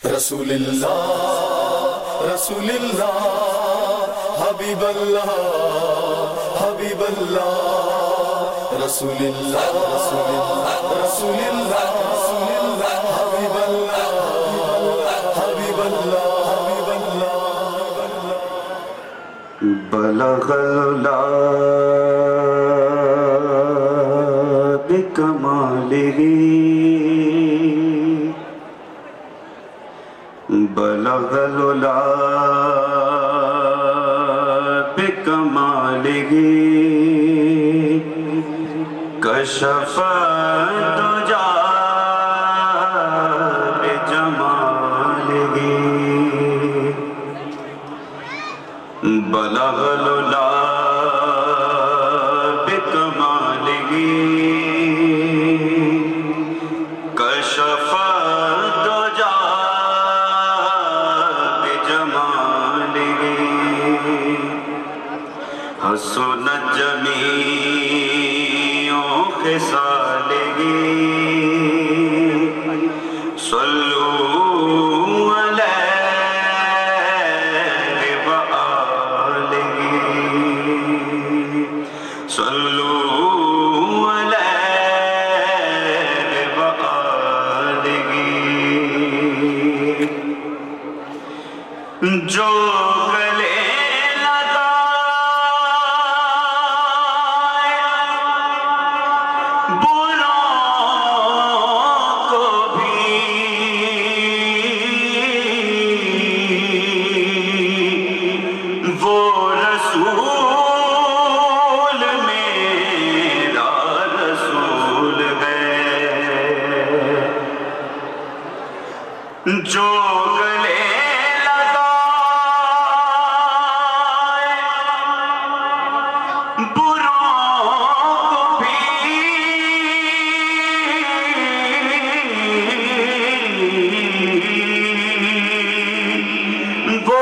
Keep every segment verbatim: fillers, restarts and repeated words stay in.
رسول اللہ رسول اللہ حبیب اللہ حبیب اللہ رسول اللہ رسول اللہ رسول اللہ رسول اللہ حبیب اللہ حبیب اللہ حبیب اللہ بلغ العلا بکمالہ بلغ العلا بکمالہ کشف الدجا بجمالہ بلغ العلا بکمالہ کشف الدجا حسنت جمیع خصالہ صلوا علیہ وآلہ صلوا علیہ وآلہ جو گلے جو گلے لگائے بروں کو بھی وہ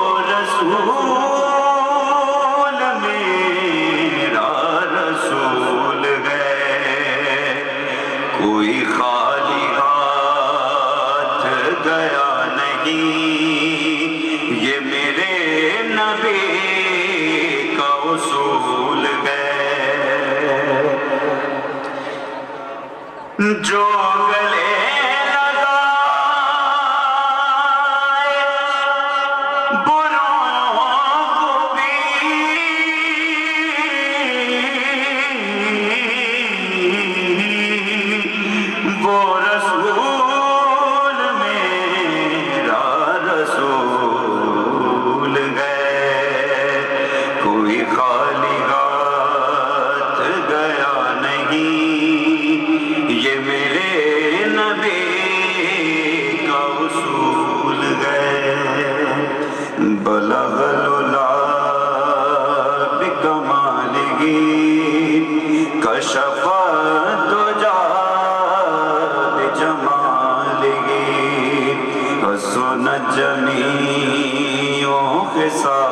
رسول میرا رسول ہے کوئی خالی گیا نہیں یہ میرے نبی کا اصول ہے جو گلے لگائے بروں کو بھی وہ رسول بلغ العلا بکمالہ کشف الدجا بجمالہ حسنت جمیع خصالہ